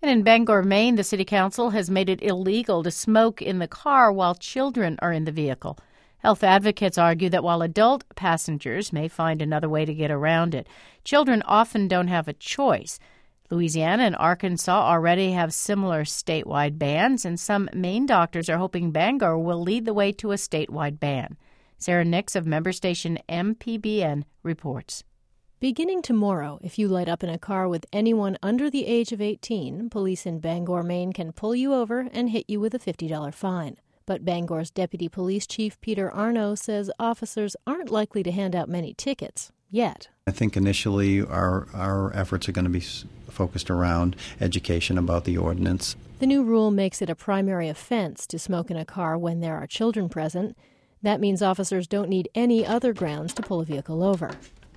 And in Bangor, Maine, the City Council has made it illegal to smoke in the car while children are in the vehicle. Health advocates argue that while adult passengers may find another way to get around it, children often don't have a choice. Louisiana and Arkansas already have similar statewide bans, and some Maine doctors are hoping Bangor will lead the way to a statewide ban. Sarah Nix of member station MPBN reports. Beginning tomorrow, if you light up in a car with anyone under the age of 18, police in Bangor, Maine can pull you over and hit you with a $50 fine. But Bangor's Deputy Police Chief Peter Arno says officers aren't likely to hand out many tickets yet. I think initially our efforts are going to be focused around education about the ordinance. The new rule makes it a primary offense to smoke in a car when there are children present. That means officers don't need any other grounds to pull a vehicle over.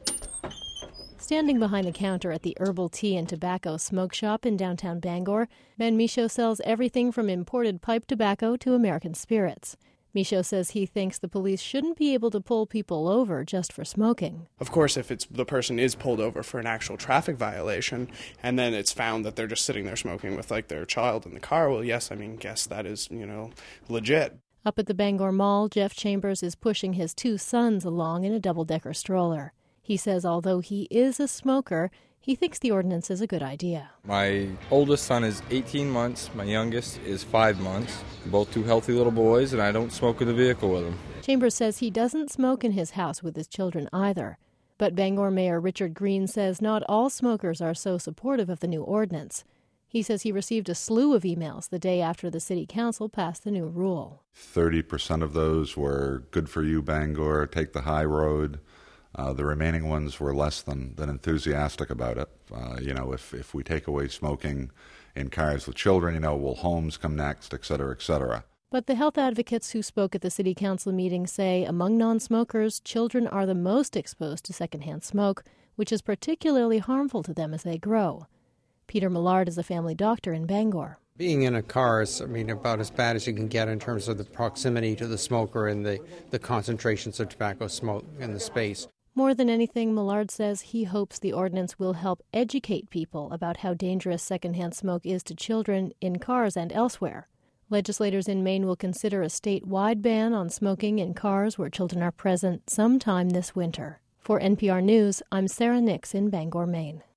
Standing behind the counter at the Herbal Tea and Tobacco Smoke Shop in downtown Bangor, Ben Michaud sells everything from imported pipe tobacco to American spirits. Michaud says he thinks the police shouldn't be able to pull people over just for smoking. Of course, if the person is pulled over for an actual traffic violation and then it's found that they're just sitting there smoking with their child in the car, well, yes, guess that is, legit. Up at the Bangor Mall, Jeff Chambers is pushing his two sons along in a double-decker stroller. He says although he is a smoker, he thinks the ordinance is a good idea. My oldest son is 18 months. My youngest is 5 months. Both two healthy little boys, and I don't smoke in the vehicle with them. Chambers says he doesn't smoke in his house with his children either. But Bangor Mayor Richard Green says not all smokers are so supportive of the new ordinance. He says he received a slew of emails the day after the City Council passed the new rule. 30% of those were good for you, Bangor, take the high road. The remaining ones were less than enthusiastic about it. If we take away smoking in cars with children, will homes come next, et cetera, et cetera. But the health advocates who spoke at the City Council meeting say among non-smokers, children are the most exposed to secondhand smoke, which is particularly harmful to them as they grow. Peter Millard is a family doctor in Bangor. Being in a car is, about as bad as you can get in terms of the proximity to the smoker and the concentrations of tobacco smoke in the space. More than anything, Millard says he hopes the ordinance will help educate people about how dangerous secondhand smoke is to children in cars and elsewhere. Legislators in Maine will consider a statewide ban on smoking in cars where children are present sometime this winter. For NPR News, I'm Sarah Nix in Bangor, Maine.